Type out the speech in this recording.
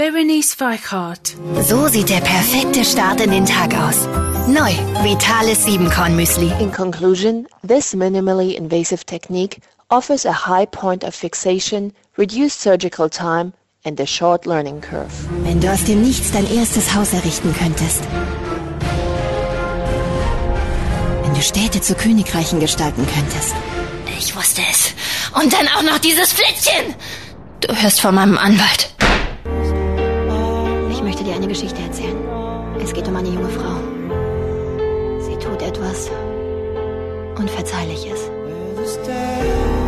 Berenice Weichhardt. So sieht der perfekte Start in den Tag aus. Neu, Vitalis 7-Korn-Müsli. In conclusion, this minimally invasive technique offers a high point of fixation, reduced surgical time and a short learning curve. Wenn du aus dem Nichts dein erstes Haus errichten könntest. Wenn du Städte zu Königreichen gestalten könntest. Ich wusste es. Und dann auch noch dieses Flitzchen. Du hörst von meinem Anwalt. Ich möchte dir eine Geschichte erzählen. Es geht um eine junge Frau. Sie tut etwas Unverzeihliches.